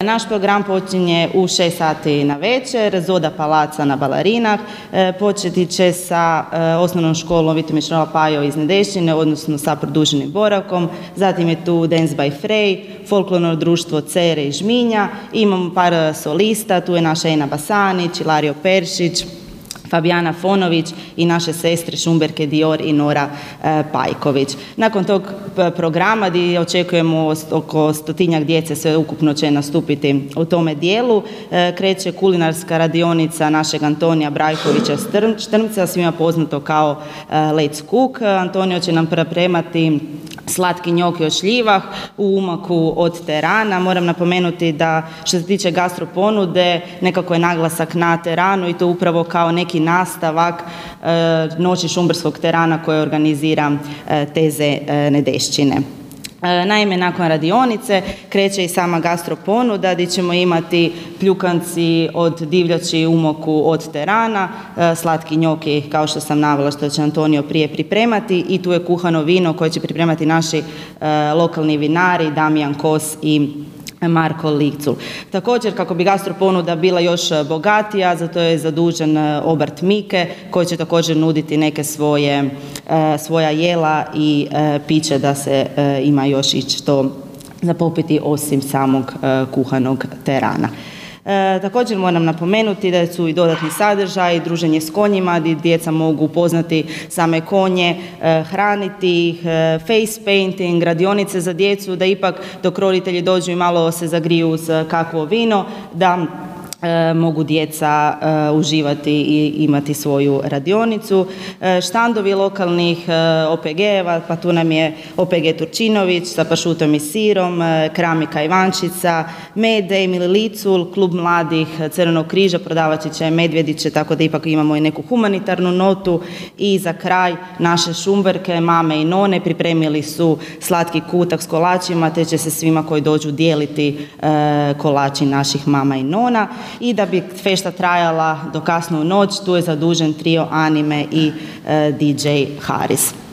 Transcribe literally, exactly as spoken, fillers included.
Naš program počinje u šest sati na večer, Zoda Palaca na Balarinah. Početi će sa osnovnom školom Vito Mišrala Pajo iz Nedešćine, odnosno sa produženim boravkom. Zatim je tu Dance by Frey, folklorno društvo Cere i Žminja. Imamo par solista, tu je naša Ena Basanić, Ilario Peršić, Fabijana Fonović i naše sestre Šumberke Dior i Nora e, Pajković. Nakon tog programa gdje očekujemo oko stotinjak djece, sve ukupno će nastupiti u tome dijelu, e, kreće kulinarska radionica našeg Antonija Brajkovića Štrmca, svima poznato kao e, Let's Cook. Antonio će nam pripremati slatki njoki od šljivah u umaku od terana. Moram napomenuti da što se tiče gastro ponude, nekako je naglasak na teranu i to upravo kao neki nastavak e, noći šumberskog terana koje organizira e, Teze e, Nedešćine. E, naime, nakon radionice kreće i sama gastro ponuda gdje ćemo imati pljukanci od divljači umoku od terana, e, slatki njoki kao što sam navela što će Antonio prije pripremati i tu je kuhano vino koje će pripremati naši e, lokalni vinari Damijan Kos i Marko Licul. Također, kako bi gastro ponuda bila još bogatija, zato je zadužen obrt Mike koji će također nuditi neke svoje, svoja jela i piće da se ima još i što za popiti osim samog kuhanog terana. E, također moram napomenuti da su i dodatni sadržaj, druženje s konjima gdje djeca mogu upoznati same konje, e, hraniti ih, e, face painting, radionice za djecu, da ipak dok roditelji dođu i malo se zagriju uz kakvo vino, da E, mogu djeca e, uživati i imati svoju radionicu. E, štandovi lokalnih e, O P G-eva, pa tu nam je O P G Turčinović sa pašutom i sirom, e, Kramika Ivančica, Mede, Emil Licul, Klub mladih Crvenog križa, prodavači će medvjediće, tako da ipak imamo i neku humanitarnu notu. I za kraj naše Šumberke, mame i none, pripremili su slatki kutak s kolačima, te će se svima koji dođu dijeliti e, kolači naših mama i nona. I da bi fešta trajala do kasno u noć, tu je zadužen trio Anime i e, D J Haris.